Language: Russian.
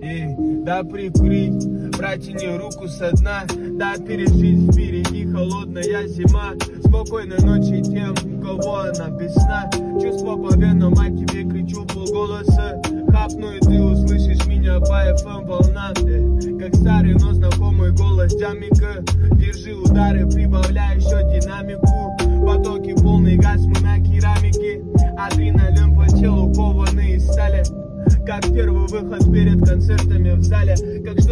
Да прикурить, протяни руку со дна, да пережить впереди холодная зима. Спокойной ночи тем, у кого она без сна. Чувство по венам, а тебе кричу полголоса. Хапну и ты услышишь меня по FM волнам. Как старый, но знакомый голос дямика. Держи удары, прибавляй еще динамику. Потоки полный газ, мы на керамике. Адреналин по телу, кованный из стали. Как первый выход перед концертами в зале. Как что